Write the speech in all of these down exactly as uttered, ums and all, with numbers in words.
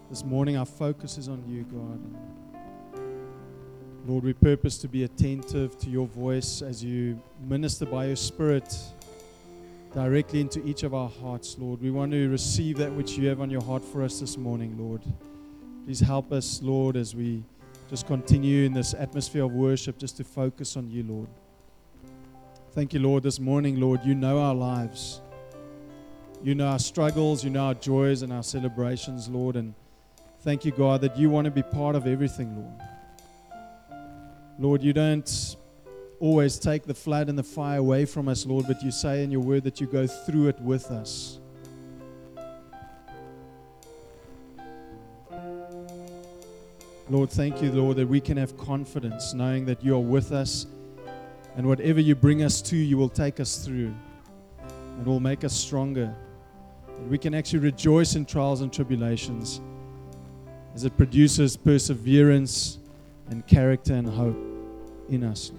This morning our focus is on you, God. Lord, we purpose to be attentive to your voice as you minister by your Spirit directly into each of our hearts, Lord. We want to receive that which you have on your heart for us this morning, Lord. Please help us, Lord, as we just continue in this atmosphere of worship, just to focus on you, Lord. Thank you, Lord, this morning, Lord. You know our lives. You know our struggles, you know our joys and our celebrations, Lord. And thank you, God, that you want to be part of everything, Lord. Lord, you don't always take the flood and the fire away from us, Lord, but you say in your word that you go through it with us. Lord, thank you, Lord, that we can have confidence knowing that you are with us, and whatever you bring us to, you will take us through and will make us stronger. And we can actually rejoice in trials and tribulations as it produces perseverance and character and hope in us.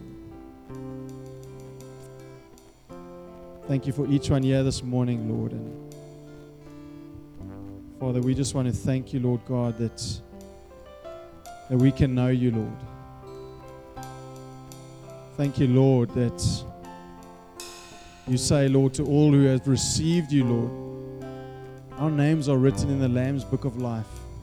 Thank you for each one here this morning, Lord. And Father, we just want to thank you, Lord God, that, that we can know you, Lord. Thank you, Lord, that you say, Lord, to all who have received you, Lord, our names are written in the Lamb's book of life.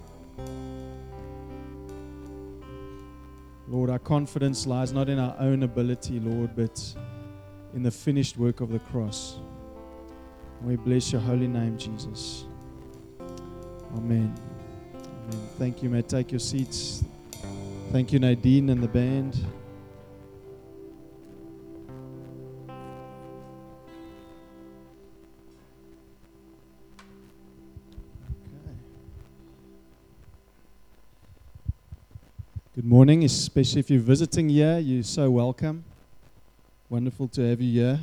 Lord, our confidence lies not in our own ability, Lord, but in the finished work of the cross. We bless your holy name, Jesus. Amen. Amen. Thank you. May take your seats. Thank you, Nadine and the band. Good morning, especially if you're visiting here. You're so welcome. Wonderful to have you here.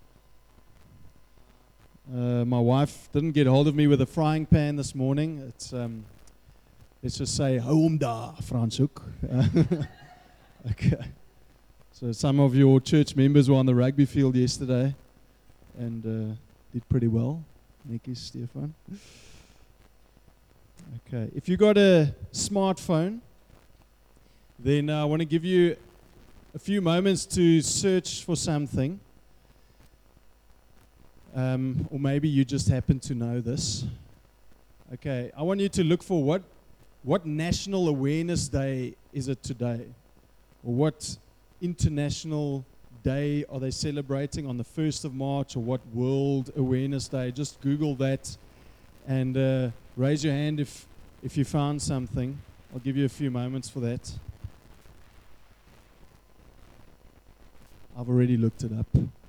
Uh, my wife didn't get hold of me with a frying pan this morning. It's um, let's just say home da, Franshoek. Okay. So some of your church members were on the rugby field yesterday and uh, did pretty well. Netjies, Stefan. Okay. If you got a smartphone, then uh, I want to give you a few moments to search for something. Um, or maybe you just happen to know this. Okay, I want you to look for what, what National Awareness Day is it today? Or what International Day are they celebrating on the first of March? Or what World Awareness Day? Just Google that and uh, raise your hand if, if you found something. I'll give you a few moments for that. I've already looked it up.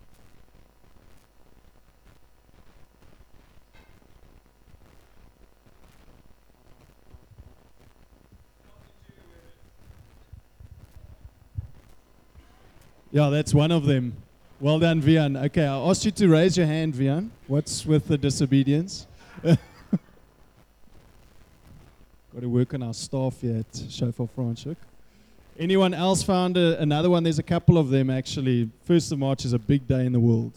Yeah, that's one of them. Well done, Vian. Okay, I asked you to raise your hand, Vian. What's with the disobedience? Got to work on our staff here at Shofar Franschhoek. Anyone else found a, another one? There's a couple of them, actually. first of March is a big day in the world.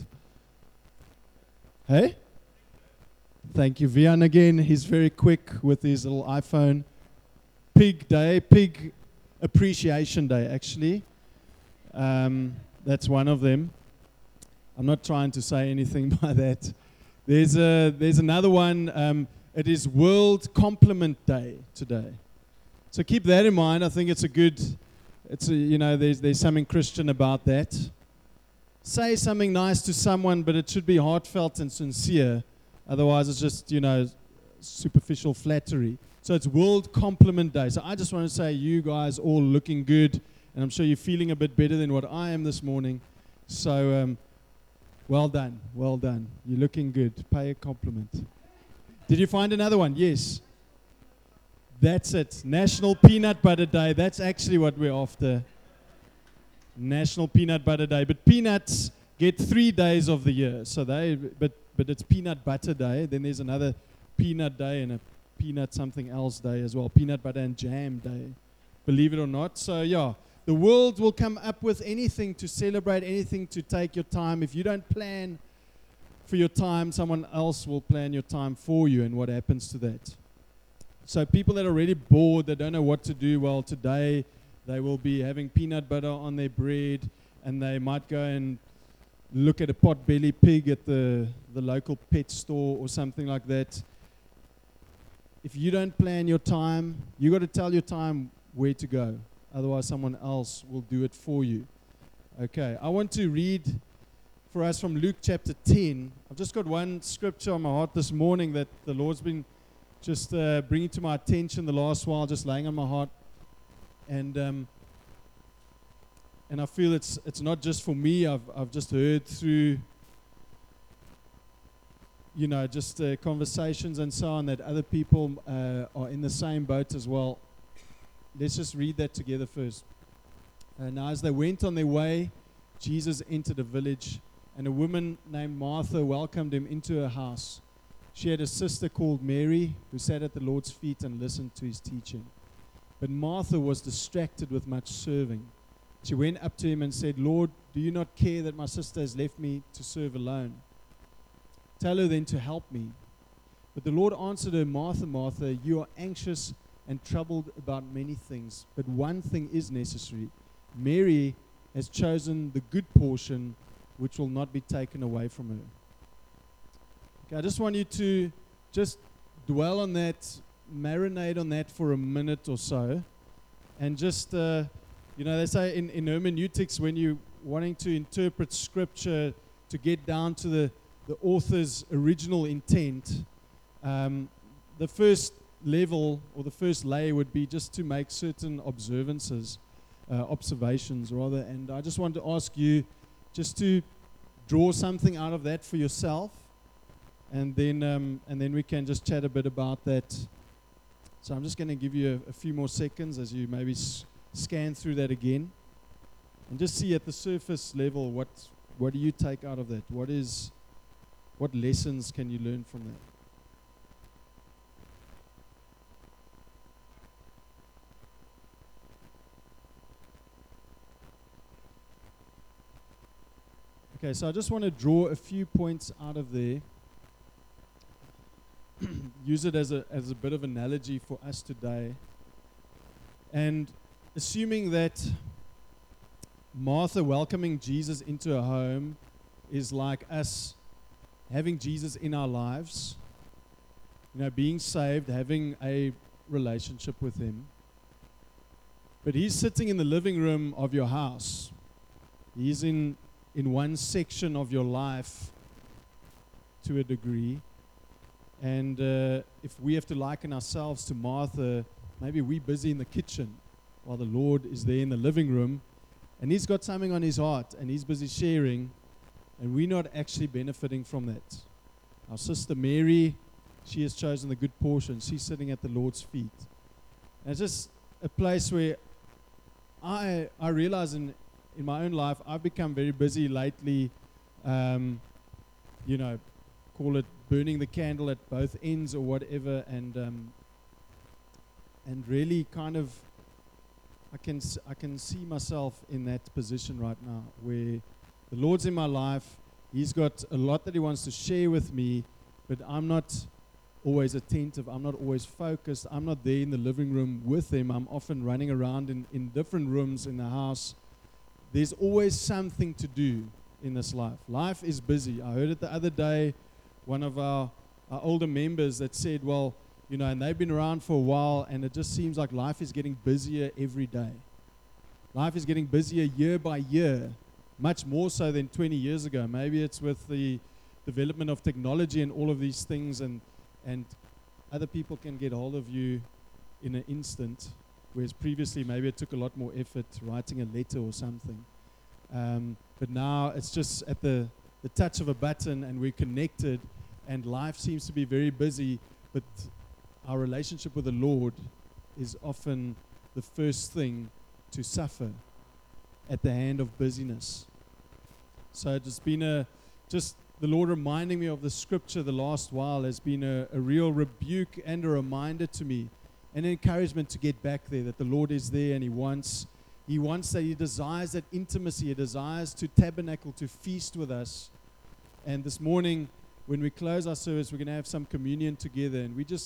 Hey? Thank you, Vian, again. He's very quick with his little iPhone. Pig Day, Pig Appreciation Day, actually. Um, that's one of them. I'm not trying to say anything by that. There's a there's another one. Um, it is World Compliment Day today. So keep that in mind. I think it's a good, it's a, you know, there's there's something Christian about that. Say something nice to someone, but it should be heartfelt and sincere. Otherwise, it's just, you know, superficial flattery. So it's World Compliment Day. So I just want to say you guys all looking good, and I'm sure you're feeling a bit better than what I am this morning. So um, well done, well done. You're looking good. Pay a compliment. Did you find another one? Yes. That's it. National Peanut Butter Day. That's actually what we're after. National Peanut Butter Day. But peanuts get three days of the year. So they, but but it's Peanut Butter Day. Then there's another Peanut Day and a Peanut something else day as well. Peanut Butter and Jam Day. Believe it or not. So yeah, the world will come up with anything to celebrate, anything to take your time. If you don't plan for your time, someone else will plan your time for you. And what happens to that? So people that are already bored, they don't know what to do, well, today they will be having peanut butter on their bread, and they might go and look at a pot-belly pig at the, the local pet store or something like that. If you don't plan your time, you got to tell your time where to go. Otherwise, someone else will do it for you. Okay, I want to read for us from Luke chapter ten. I've just got one scripture on my heart this morning that the Lord's been just uh, bringing to my attention the last while, just laying on my heart. And um, and I feel it's it's not just for me. I've I've just heard through, you know, just uh, conversations and so on that other people uh, are in the same boat as well. Let's just read that together first. Uh, now, as they went on their way, Jesus entered a village, and a woman named Martha welcomed him into her house. She had a sister called Mary who sat at the Lord's feet and listened to his teaching. But Martha was distracted with much serving. She went up to him and said, "Lord, do you not care that my sister has left me to serve alone? Tell her then to help me." But the Lord answered her, "Martha, Martha, you are anxious and troubled about many things, but one thing is necessary. Mary has chosen the good portion, which will not be taken away from her." Okay, I just want you to just dwell on that, marinate on that for a minute or so, and just, uh, you know, they say in, in hermeneutics, when you're wanting to interpret scripture to get down to the, the author's original intent, um, the first level or the first layer would be just to make certain observances, uh, observations rather. And I just want to ask you just to draw something out of that for yourself, and then um, and then we can just chat a bit about that. So I'm just going to give you a, a few more seconds as you maybe s- scan through that again, and just see at the surface level what what do you take out of that? What is what lessons can you learn from that? Okay, so I just want to draw a few points out of there. Use it as a as a bit of analogy for us today. And assuming that Martha welcoming Jesus into her home is like us having Jesus in our lives, you know, being saved, having a relationship with him. But he's sitting in the living room of your house. He's in in one section of your life to a degree. And uh, if we have to liken ourselves to Martha, maybe we're busy in the kitchen while the Lord is there in the living room, and he's got something on his heart and he's busy sharing, and we're not actually benefiting from that. Our sister Mary, she has chosen the good portion. She's sitting at the Lord's feet. And it's just a place where I I realize in in my own life, I've become very busy lately, um, you know, call it burning the candle at both ends or whatever, and um, and really kind of, I can s- I can see myself in that position right now, where the Lord's in my life. He's got a lot that he wants to share with me, but I'm not always attentive. I'm not always focused. I'm not there in the living room with him. I'm often running around in, in different rooms in the house. There's always something to do in this life. Life is busy. I heard it the other day, one of our, our older members that said, well, you know, and they've been around for a while, and it just seems like life is getting busier every day. Life is getting busier year by year, much more so than twenty years ago. Maybe it's with the development of technology and all of these things, and and other people can get hold of you in an instant, whereas previously maybe it took a lot more effort writing a letter or something. Um, but now it's just at the, the touch of a button, and we're connected, and life seems to be very busy, but our relationship with the Lord is often the first thing to suffer at the hand of busyness. So it's been a, just the Lord reminding me of the scripture the last while has been a, a real rebuke and a reminder to me, an encouragement to get back there, that the Lord is there, and he wants he wants that, he desires that intimacy, he desires to tabernacle, to feast with us. And this morning, when we close our service, we're going to have some communion together, and we just,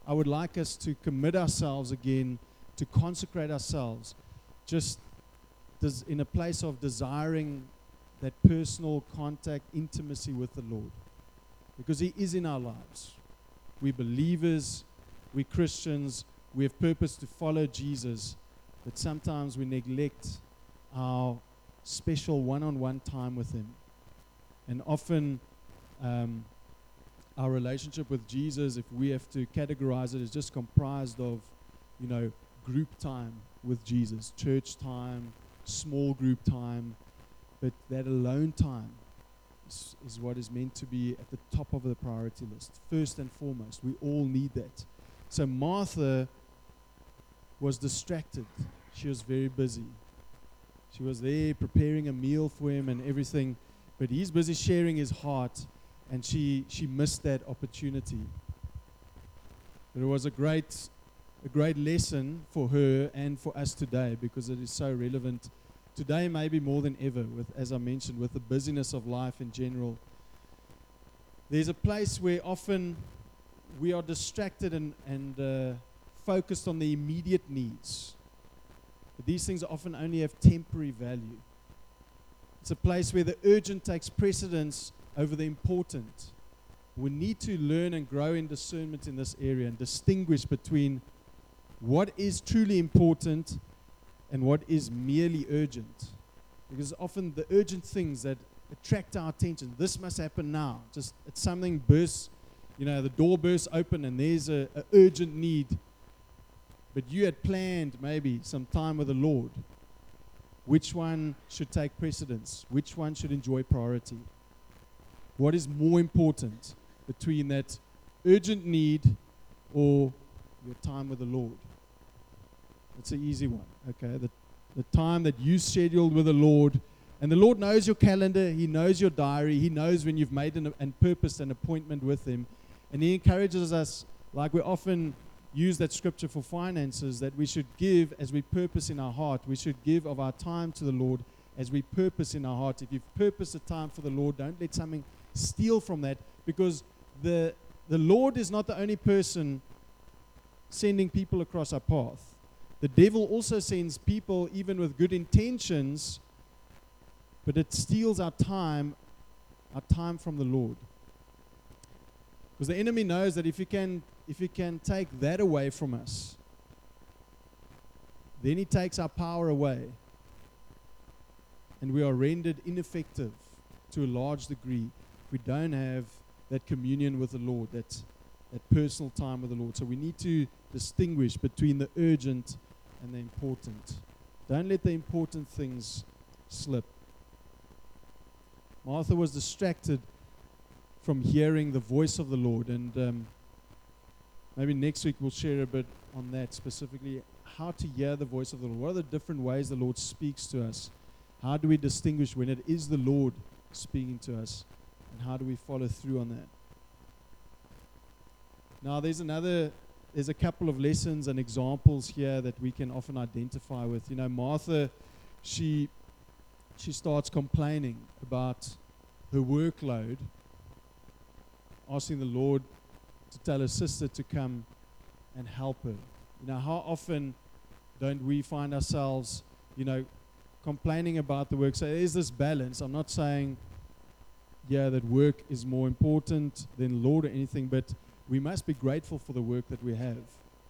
I would like us to commit ourselves again, to consecrate ourselves, just des- in a place of desiring that personal contact, intimacy with the Lord. Because He is in our lives. We're believers, we're Christians, we have purpose to follow Jesus, but sometimes we neglect our special one-on-one time with Him. And often um, our relationship with Jesus, if we have to categorize it, is just comprised of, you know, group time with Jesus, church time, small group time, but that alone time is, is what is meant to be at the top of the priority list. First and foremost, we all need that. So Martha was distracted. She was very busy. She was there preparing a meal for Him and everything, but He's busy sharing His heart, and she she missed that opportunity. But it was a great a great lesson for her and for us today, because it is so relevant today, maybe more than ever, with, as I mentioned, with the busyness of life in general. There's a place where often we are distracted and, and uh, focused on the immediate needs. But these things often only have temporary value. It's a place where the urgent takes precedence over the important. We need to learn and grow in discernment in this area and distinguish between what is truly important and what is merely urgent. Because often the urgent things that attract our attention, this must happen now. Just it's something bursts, you know, the door bursts open and there's a, a urgent need. But you had planned maybe some time with the Lord. Which one should take precedence? Which one should enjoy priority? What is more important between that urgent need or your time with the Lord? It's an easy one, okay? The, the time that you scheduled with the Lord, and the Lord knows your calendar, He knows your diary, He knows when you've made an, and purposed an appointment with Him, and He encourages us, like we often use that scripture for finances, that we should give as we purpose in our heart. We should give of our time to the Lord as we purpose in our heart. If you've purposed a time for the Lord, don't let something steal from that, because the the Lord is not the only person sending people across our path. The devil also sends people even with good intentions, but it steals our time, our time from the Lord. Because the enemy knows that if he can, if he can take that away from us, then he takes our power away, and we are rendered ineffective to a large degree. We don't have that communion with the Lord, that that personal time with the Lord. So we need to distinguish between the urgent and the important. Don't let the important things slip. Martha was distracted from hearing the voice of the Lord, and um, maybe next week we'll share a bit on that, specifically how to hear the voice of the Lord. What are the different ways the Lord speaks to us? How do we distinguish when it is the Lord speaking to us, and how do we follow through on that? Now there's another There's a couple of lessons and examples here that we can often identify with. You know, Martha, she she starts complaining about her workload, asking the Lord to tell her sister to come and help her. You know, how often don't we find ourselves, you know, complaining about the work? So there's this balance. I'm not saying, yeah, that work is more important than Lord or anything, but we must be grateful for the work that we have.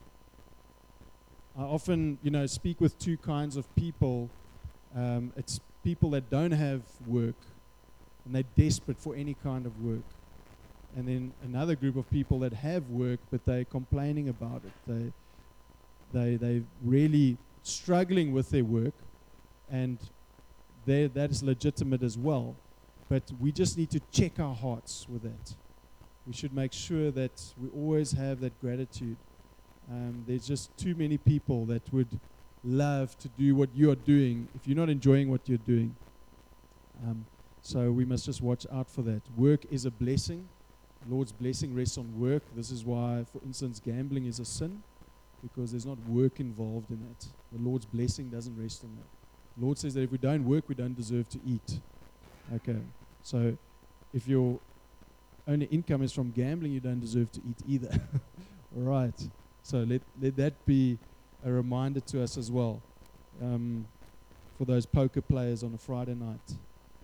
I often, you know, speak with two kinds of people. Um, it's people that don't have work, and they're desperate for any kind of work. And then another group of people that have work, but they're complaining about it. They, they, they're really struggling with their work, and that is legitimate as well. But we just need to check our hearts with that. We should make sure that we always have that gratitude. Um, there's just too many people that would love to do what you are doing if you're not enjoying what you're doing. Um, so we must just watch out for that. Work is a blessing. The Lord's blessing rests on work. This is why, for instance, gambling is a sin, because there's not work involved in it. The Lord's blessing doesn't rest on that. The Lord says that if we don't work, we don't deserve to eat. Okay, so if your only income is from gambling, you don't deserve to eat either. All right. So let, let that be a reminder to us as well, um, for those poker players on a Friday night.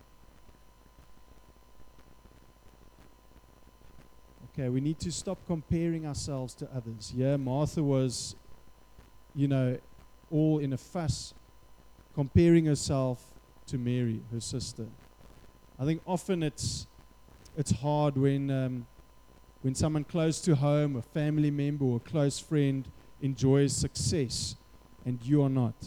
Okay, we need to stop comparing ourselves to others. Yeah, Martha was, you know, all in a fuss, comparing herself to Mary, her sister. I think often it's it's hard when um, when someone close to home, a family member or a close friend, enjoys success and you are not.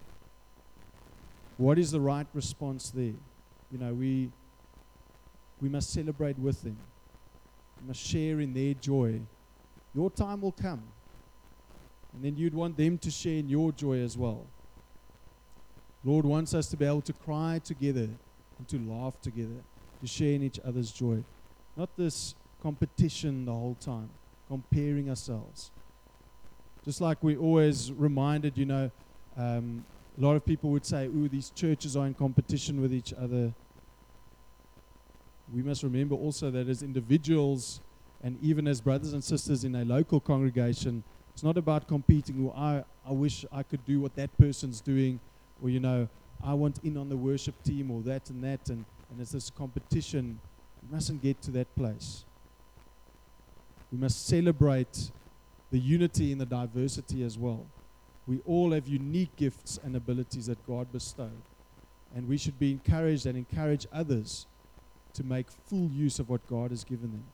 What is the right response there? You know, we we must celebrate with them. We must share in their joy. Your time will come. And then you'd want them to share in your joy as well. Lord wants us to be able to cry together and to laugh together, to share in each other's joy. Not this competition the whole time, comparing ourselves. Just like we always reminded, you know, um, a lot of people would say, ooh, these churches are in competition with each other. We must remember also that as individuals and even as brothers and sisters in a local congregation, it's not about competing. Well, I, I wish I could do what that person's doing, or, you know, I want in on the worship team or that and that, and, and it's this competition. We mustn't get to that place. We must celebrate the unity in the diversity as well. We all have unique gifts and abilities that God bestowed, and we should be encouraged and encourage others to make full use of what God has given them.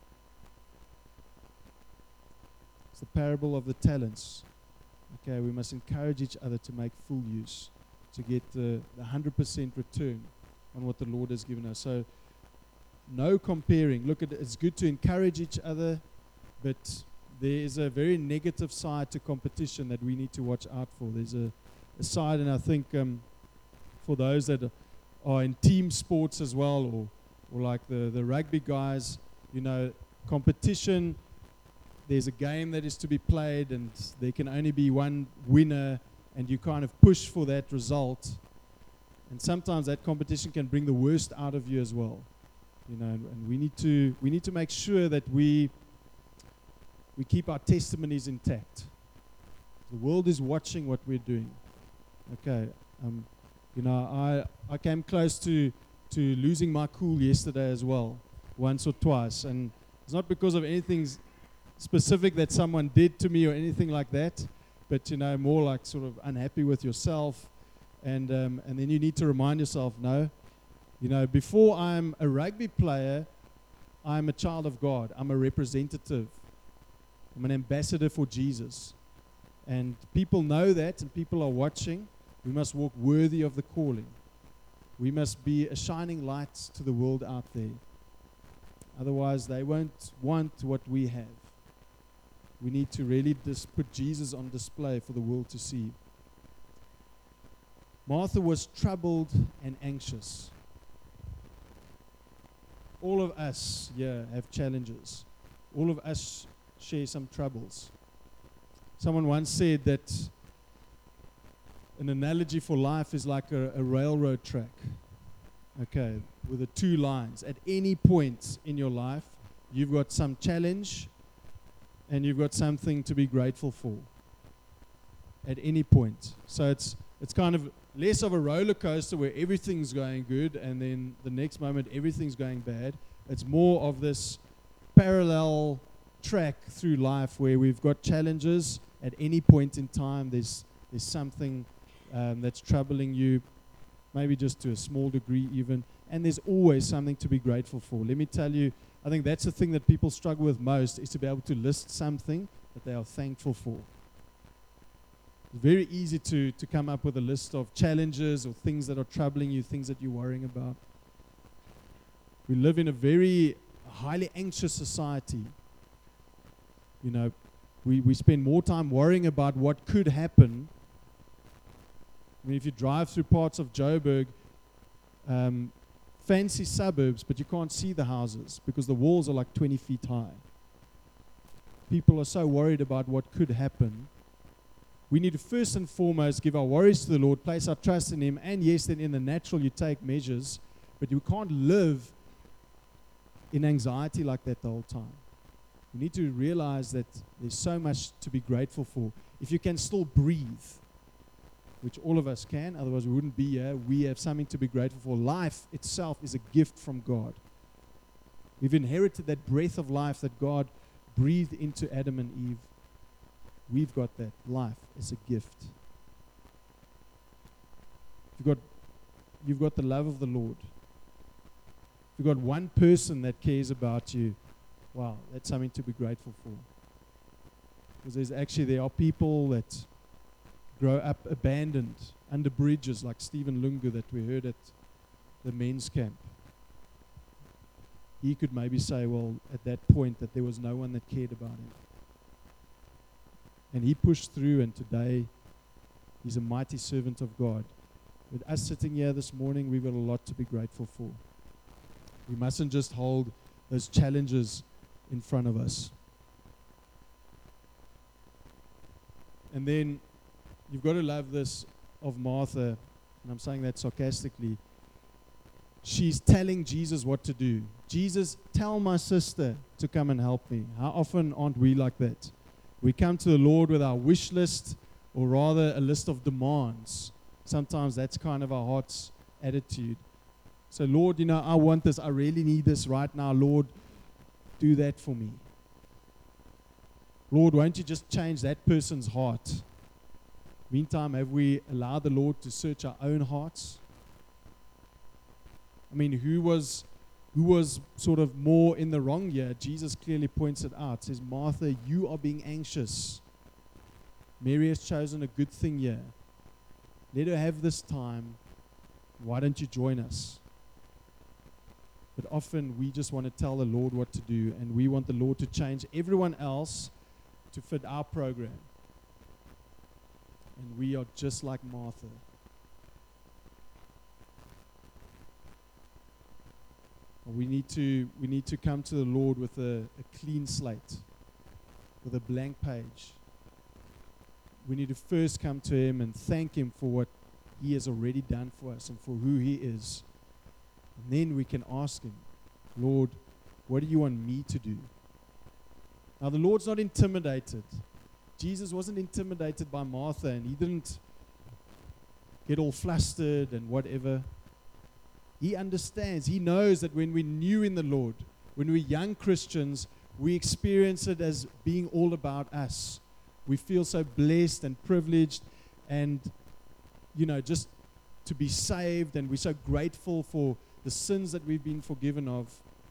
It's the parable of the talents. Okay, we must encourage each other to make full use, to get the, the one hundred percent return on what the Lord has given us. So, no comparing. Look, at it, it's good to encourage each other, but there is a very negative side to competition that we need to watch out for. There's a, a side, and I think um, for those that are in team sports as well, or or like the, the rugby guys, you know, competition, there's a game that is to be played and there can only be one winner and you kind of push for that result. And sometimes that competition can bring the worst out of you as well. You know, and, and we need to we need to make sure that we we keep our testimonies intact. The world is watching what we're doing. Okay, um, you know, I I came close to to losing my cool yesterday as well, once or twice, and it's not because of anything s- specific that someone did to me or anything like that, but, you know, more like sort of unhappy with yourself, and um, and then you need to remind yourself, no, you know, before I'm a rugby player, I'm a child of God. I'm a representative. I'm an ambassador for Jesus, and people know that, and people are watching. We must walk worthy of the calling. We must be a shining light to the world out there. Otherwise, they won't want what we have. We need to really dis- put Jesus on display for the world to see. Martha was troubled and anxious. All of us here have challenges. All of us share some troubles. Someone once said that an analogy for life is like a, a railroad track, okay, with the two lines. At any point in your life, you've got some challenge and you've got something to be grateful for. At any point. So it's it's kind of less of a roller coaster where everything's going good and then the next moment everything's going bad. It's more of this parallel track through life where we've got challenges. At any point in time, there's there's something Um, that's troubling you, maybe just to a small degree even, and there's always something to be grateful for. Let me tell you, I think that's the thing that people struggle with most, is to be able to list something that they are thankful for. It's very easy to, to come up with a list of challenges or things that are troubling you, things that you're worrying about. We live in a very highly anxious society. You know, we, we spend more time worrying about what could happen. I mean, if you drive through parts of Joburg, um, fancy suburbs, but you can't see the houses because the walls are like twenty feet high. People are so worried about what could happen. We need to first and foremost give our worries to the Lord, place our trust in Him, and yes, then in the natural you take measures, but you can't live in anxiety like that the whole time. We need to realize that there's so much to be grateful for. If you can still breathe, which all of us can, otherwise we wouldn't be here, we have something to be grateful for. Life itself is a gift from God. We've inherited that breath of life that God breathed into Adam and Eve. We've got that life as a gift. You've got, you've got the love of the Lord. You've got one person that cares about you. Wow, that's something to be grateful for. Because there's actually, there are people that grow up abandoned under bridges, like Stephen Lungu that we heard at the men's camp. He could maybe say, well, at that point, that there was no one that cared about him. And he pushed through, and today he's a mighty servant of God. With us sitting here this morning, we've got a lot to be grateful for. We mustn't just hold those challenges in front of us. And then you've got to love this of Martha, and I'm saying that sarcastically. She's telling Jesus what to do. Jesus, tell my sister to come and help me. How often aren't we like that? We come to the Lord with our wish list, or rather a list of demands. Sometimes that's kind of our heart's attitude. So, Lord, you know, I want this. I really need this right now. Lord, do that for me. Lord, won't you just change that person's heart? Meantime, have we allowed the Lord to search our own hearts? I mean, who was who was sort of more in the wrong here? Jesus clearly points it out. Says, Martha, you are being anxious. Mary has chosen a good thing here. Let her have this time. Why don't you join us? But often we just want to tell the Lord what to do, and we want the Lord to change everyone else to fit our program. And we are just like Martha. We need to we need to come to the Lord with a, a clean slate, with a blank page. We need to first come to Him and thank Him for what He has already done for us and for who He is. And then we can ask Him, Lord, what do you want me to do? Now the Lord's not intimidated. Jesus wasn't intimidated by Martha, and He didn't get all flustered and whatever. He understands. He knows that when we're new in the Lord, when we're young Christians, we experience it as being all about us. We feel so blessed and privileged and, you know, just to be saved, and we're so grateful for the sins that we've been forgiven of.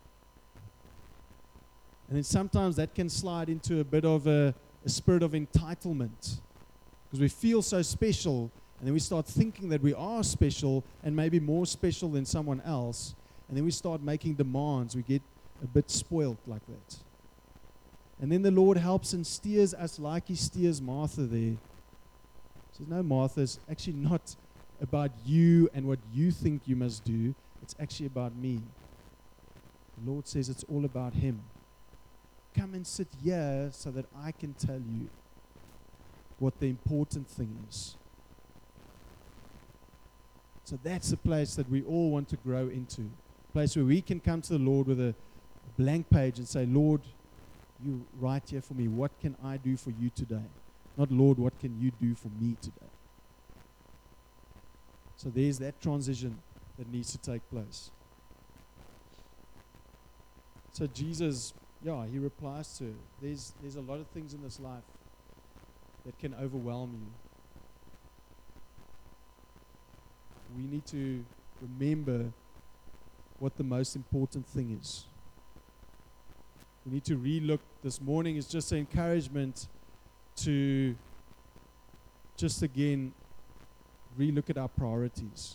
And then sometimes that can slide into a bit of a, a spirit of entitlement, because we feel so special. And then we start thinking that we are special and maybe more special than someone else. And then we start making demands. We get a bit spoiled like that. And then the Lord helps and steers us like He steers Martha there. He says, no, Martha, it's actually not about you and what you think you must do. It's actually about me. The Lord says it's all about Him. Come and sit here so that I can tell you what the important thing is. So that's the place that we all want to grow into. A place where we can come to the Lord with a blank page and say, Lord, you write here for me. What can I do for you today? Not, Lord, what can you do for me today? So there's that transition that needs to take place. So Jesus, yeah, He replies to her. There's, there's a lot of things in this life that can overwhelm you. We need to remember what the most important thing is. We need to relook. This morning is just an encouragement to just again relook at our priorities.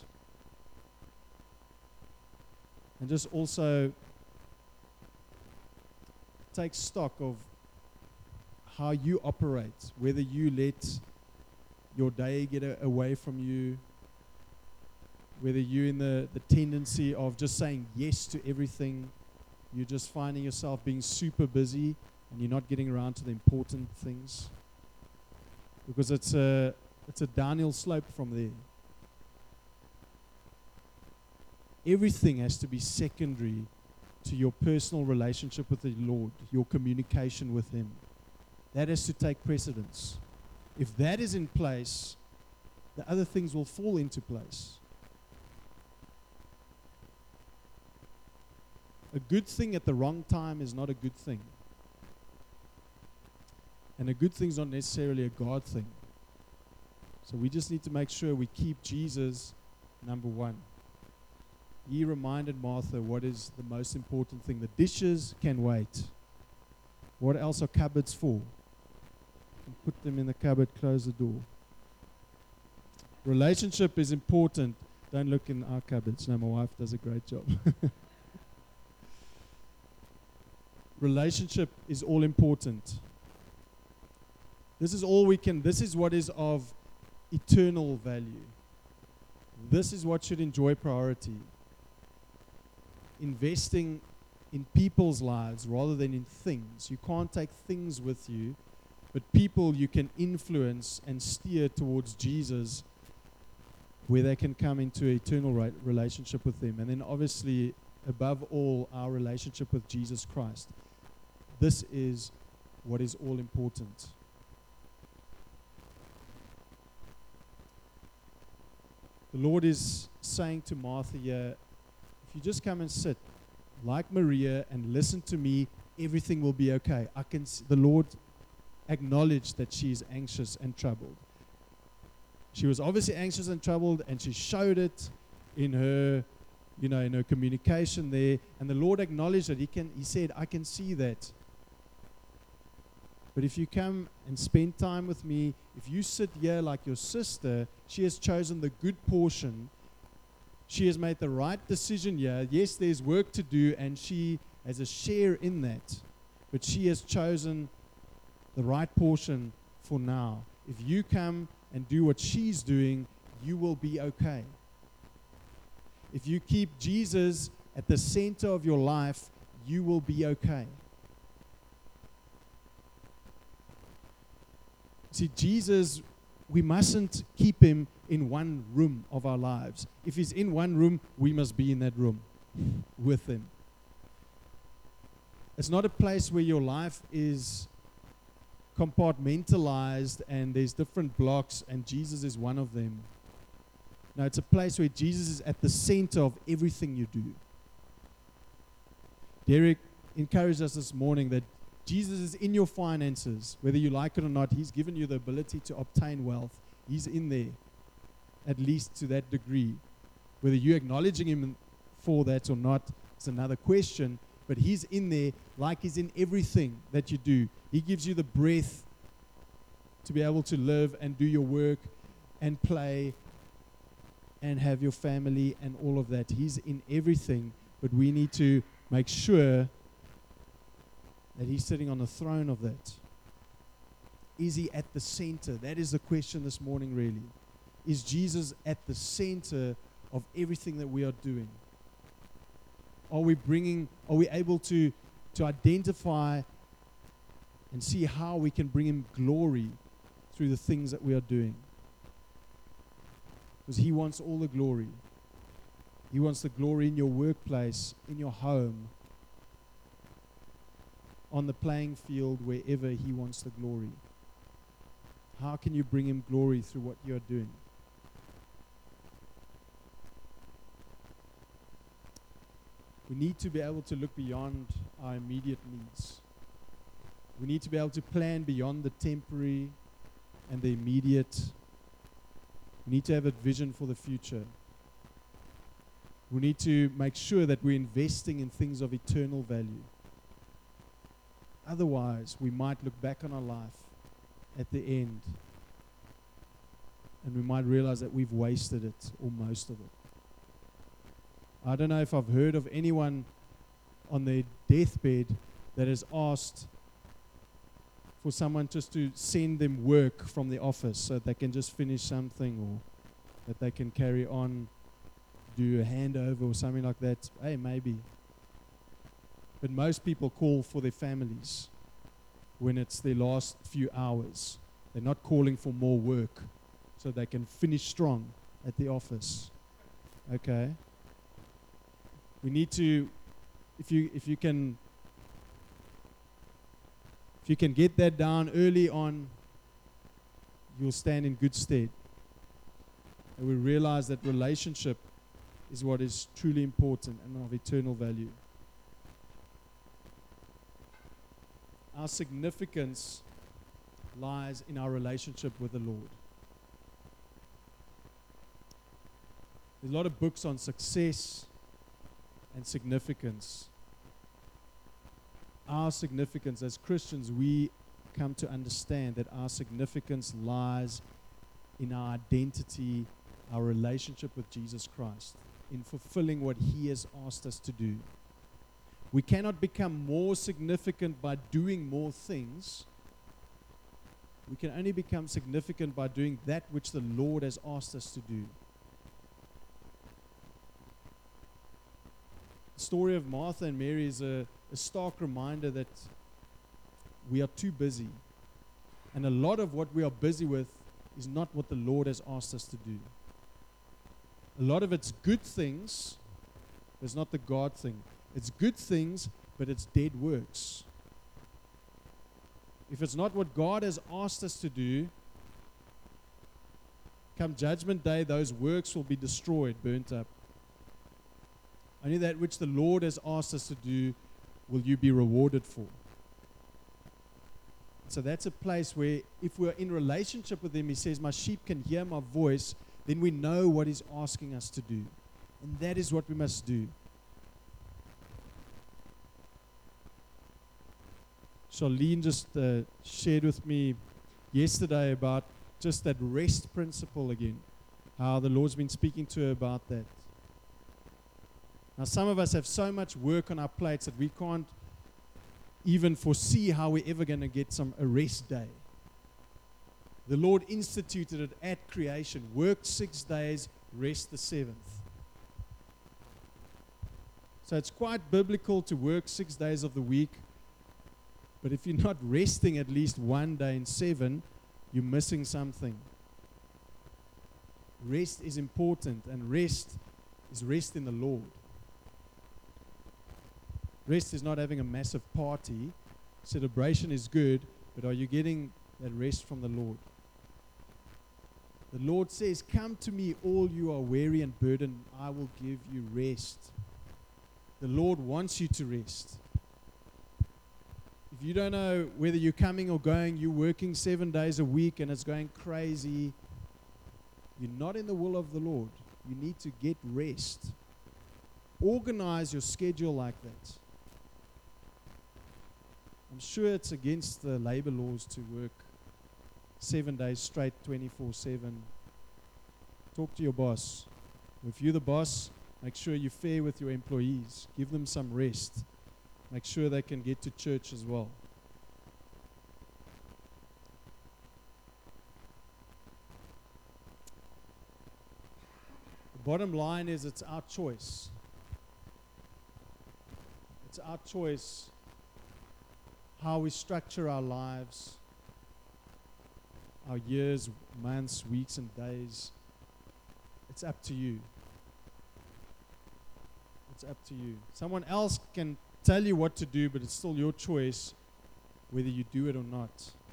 And just also take stock of how you operate, whether you let your day get a- away from you, whether you're in the, the tendency of just saying yes to everything, you're just finding yourself being super busy and you're not getting around to the important things. Because it's a, it's a downhill slope from there. Everything has to be secondary to your personal relationship with the Lord, your communication with Him. That has to take precedence. If that is in place, the other things will fall into place. A good thing at the wrong time is not a good thing. And a good thing is not necessarily a God thing. So we just need to make sure we keep Jesus number one. He reminded Martha what is the most important thing. The dishes can wait. What else are cupboards for? Put them in the cupboard, close the door. Relationship is important. Don't look in our cupboards. No, my wife does a great job. Relationship is all important. This is all we can, this is what is of eternal value. This is what should enjoy priority. Investing in people's lives rather than in things. You can't take things with you, but people you can influence and steer towards Jesus, where they can come into an eternal right relationship with Him. And then obviously, above all, our relationship with Jesus Christ. This is what is all important. The Lord is saying to Martha here, if you just come and sit like Maria and listen to me, everything will be okay. I can see the Lord acknowledged that she is anxious and troubled. She was obviously anxious and troubled, and she showed it in her, you know, in her communication there. And the Lord acknowledged that. He can. He said, I can see that. But if you come and spend time with me, if you sit here like your sister, she has chosen the good portion. She has made the right decision here. Yes, there's work to do, and she has a share in that. But she has chosen the right portion for now. If you come and do what she's doing, you will be okay. If you keep Jesus at the center of your life, you will be okay. See, Jesus, we mustn't keep Him in one room of our lives. If He's in one room, we must be in that room with Him. It's not a place where your life is compartmentalized and there's different blocks and Jesus is one of them. No, it's a place where Jesus is at the center of everything you do. Derek encouraged us this morning that Jesus is in your finances, whether you like it or not. He's given you the ability to obtain wealth. He's in there, at least to that degree. Whether you're acknowledging Him for that or not is another question, but He's in there like He's in everything that you do. He gives you the breath to be able to live and do your work and play and have your family and all of that. He's in everything, but we need to make sure that He's sitting on the throne of that. Is He at the center? That is the question this morning, really. Is Jesus at the center of everything that we are doing? Are we bringing, are we able to, to identify and see how we can bring Him glory through the things that we are doing? Because He wants all the glory. He wants the glory in your workplace, in your home, on the playing field, wherever He wants the glory. How can you bring Him glory through what you are doing? We need to be able to look beyond our immediate needs. We need to be able to plan beyond the temporary and the immediate. We need to have a vision for the future. We need to make sure that we're investing in things of eternal value. Otherwise, we might look back on our life at the end and we might realize that we've wasted it, or most of it. I don't know if I've heard of anyone on their deathbed that has asked for someone just to send them work from the office so that they can just finish something, or that they can carry on, do a handover or something like that. Hey, maybe. But most people call for their families when it's their last few hours. They're not calling for more work so they can finish strong at the office. Okay? We need to if you if you can if you can get that down early on, you'll stand in good stead. And we realize that relationship is what is truly important and of eternal value. Our significance lies in our relationship with the Lord. There's a lot of books on success and significance. Our significance as Christians, we come to understand that our significance lies in our identity, our relationship with Jesus Christ, in fulfilling what He has asked us to do. We cannot become more significant by doing more things. We can only become significant by doing that which the Lord has asked us to do. The story of Martha and Mary is a, a stark reminder that we are too busy. And a lot of what we are busy with is not what the Lord has asked us to do. A lot of it's good things, but it's not the God thing. It's good things, but it's dead works. If it's not what God has asked us to do, come Judgment Day, those works will be destroyed, burnt up. Only that which the Lord has asked us to do will you be rewarded for. So that's a place where if we're in relationship with Him, He says, my sheep can hear my voice, then we know what He's asking us to do. And that is what we must do. Charlene just uh, shared with me yesterday about just that rest principle again, how the Lord's been speaking to her about that. Now, some of us have so much work on our plates that we can't even foresee how we're ever going to get some a rest day. The Lord instituted it at creation. Work six days, rest the seventh. So it's quite biblical to work six days of the week. But if you're not resting at least one day in seven, you're missing something. Rest is important, and rest is rest in the Lord. Rest is not having a massive party. Celebration is good, but are you getting that rest from the Lord? The Lord says, come to me, all you are weary and burdened, I will give you rest. The Lord wants you to rest. If you don't know whether you're coming or going, you're working seven days a week and it's going crazy, you're not in the will of the Lord. You need to get rest. Organize your schedule like that. I'm sure it's against the labor laws to work seven days straight, twenty-four seven. Talk to your boss. If you're the boss, make sure you're fair with your employees. Give them some rest. Make sure they can get to church as well. The bottom line is it's our choice. It's our choice how we structure our lives, our years, months, weeks, and days. It's up to you. It's up to you. Someone else can tell you what to do, but it's still your choice whether you do it or not.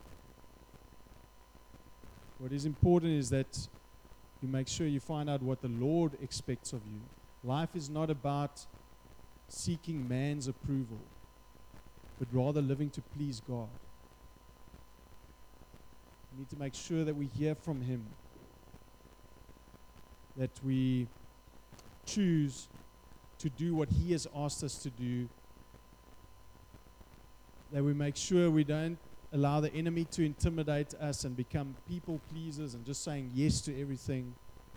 What is important is that you make sure you find out what the Lord expects of you. Life is not about seeking man's approval, but rather living to please God. We need to make sure that we hear from Him, that we choose to do what He has asked us to do, that we make sure we don't allow the enemy to intimidate us and become people pleasers and just saying yes to everything.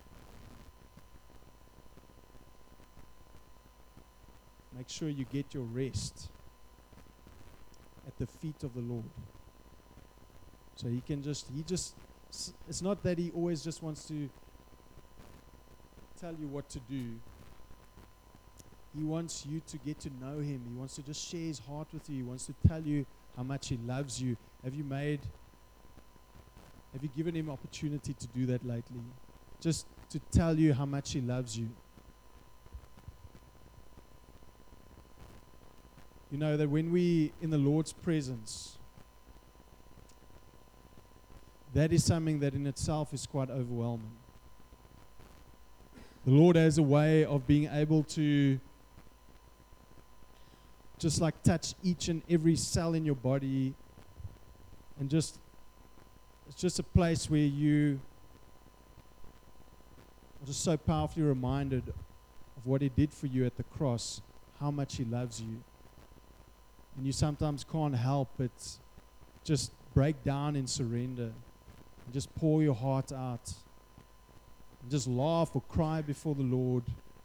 Make sure you get your rest at the feet of the Lord. So He can just, He just, it's not that He always just wants to tell you what to do. He wants you to get to know Him. He wants to just share His heart with you. He wants to tell you how much He loves you. Have you made, have you given Him opportunity to do that lately? Just to tell you how much He loves you. You know that when we in the Lord's presence, that is something that in itself is quite overwhelming. The Lord has a way of being able to just like touch each and every cell in your body, and just, it's just a place where you are just so powerfully reminded of what He did for you at the cross, how much He loves you. And you sometimes can't help but just break down in surrender and just pour your heart out and just laugh or cry before the Lord.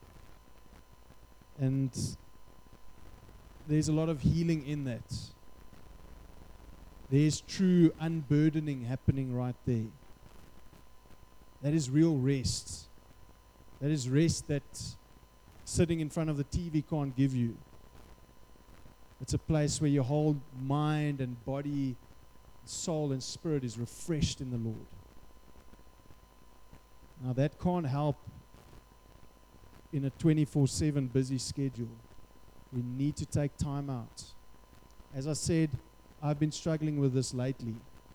And there's a lot of healing in that. There's true unburdening happening right there. That is real rest. That is rest that sitting in front of the T V can't give you. It's a place where your whole mind and body, soul and spirit is refreshed in the Lord. Now that can't help in a twenty-four seven busy schedule. We need to take time out. As I said, I've been struggling with this lately.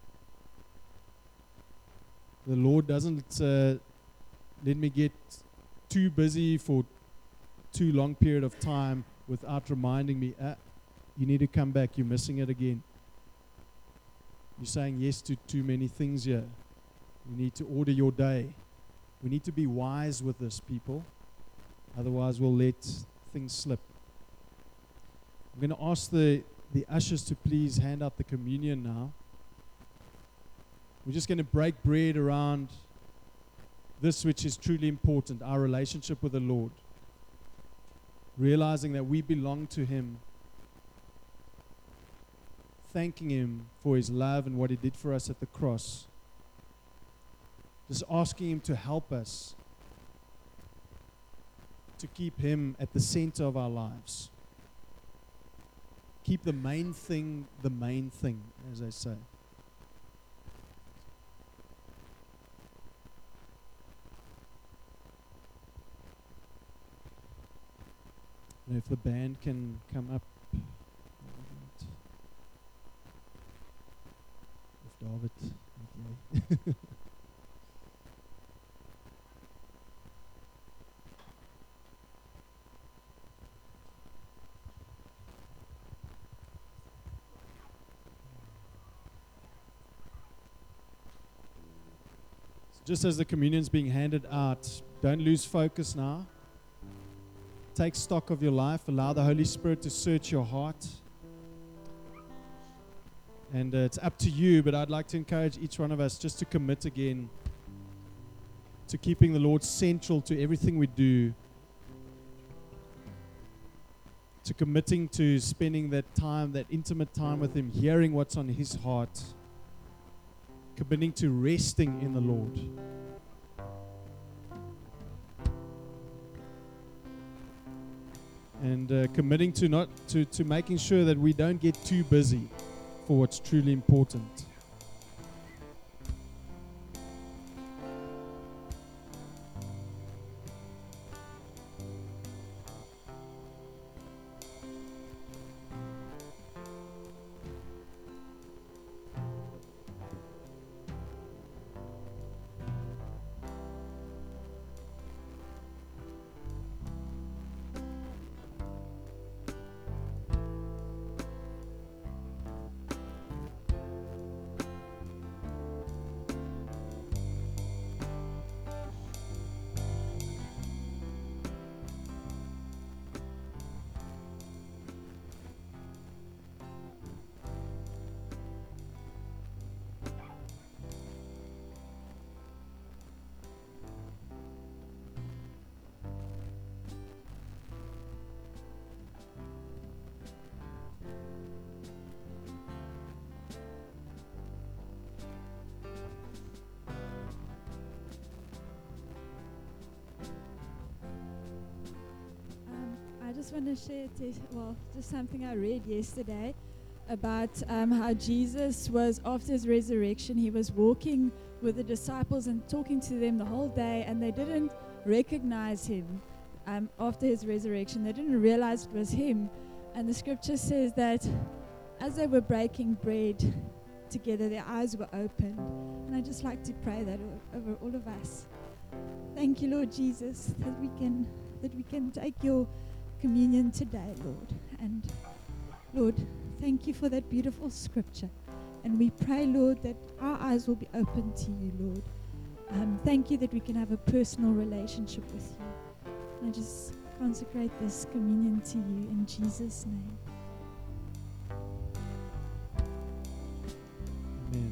The Lord doesn't uh, let me get too busy for too long period of time without reminding me, ah, you need to come back, you're missing it again. You're saying yes to too many things here. You need to order your day. We need to be wise with this, people. Otherwise, we'll let things slip. I'm going to ask the, the ushers to please hand out the communion now. We're just going to break bread around this which is truly important, our relationship with the Lord. Realizing that we belong to Him. Thanking Him for His love and what He did for us at the cross. Just asking Him to help us to keep Him at the center of our lives. Keep the main thing the main thing, as I say. And if the band can come up. If David. Okay. Just as the communion's being handed out, don't lose focus now. Take stock of your life. Allow the Holy Spirit to search your heart. And uh, it's up to you, but I'd like to encourage each one of us just to commit again to keeping the Lord central to everything we do. To committing to spending that time, that intimate time with Him, hearing what's on His heart. Committing to resting in the Lord. And uh, committing to not to, to making sure that we don't get too busy for what's truly important. I just want to share, tes- well, just something I read yesterday about um, how Jesus was, after His resurrection, He was walking with the disciples and talking to them the whole day, and they didn't recognize Him um, after His resurrection. They didn't realize it was Him And the scripture says that as they were breaking bread together, their eyes were opened. And I just like to pray that o- over all of us. Thank you, Lord Jesus, that we can that we can take your communion today, Lord. And Lord, thank you for that beautiful scripture. And we pray, Lord, that our eyes will be open to you, Lord. Um, thank you that we can have a personal relationship with you. And I just consecrate this communion to you in Jesus' name. Amen.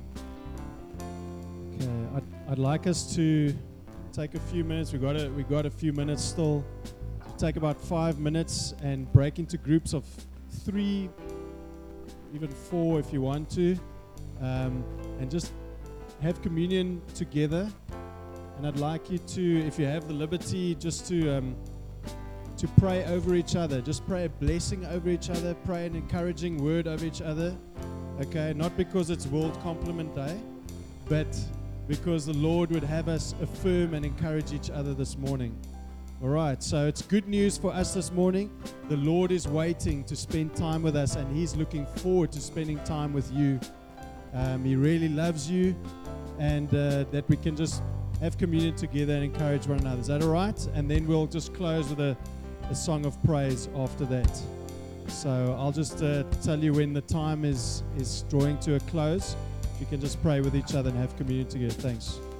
Okay, I'd, I'd like us to take a few minutes. We got a we got a few minutes still. So take about five minutes and break into groups of three, even four if you want to, um, and just have communion together. And I'd like you to, if you have the liberty, just to um, to pray over each other. Just pray a blessing over each other. Pray an encouraging word over each other. Okay, not because it's World Compliment Day, but because the Lord would have us affirm and encourage each other this morning. All right, so it's good news for us this morning. The Lord is waiting to spend time with us, and He's looking forward to spending time with you. Um, he really loves you, and uh, that we can just have communion together and encourage one another. Is that all right? And then we'll just close with a, a song of praise after that. So I'll just uh, tell you when the time is, is drawing to a close. You can just pray with each other and have communion together. Thanks.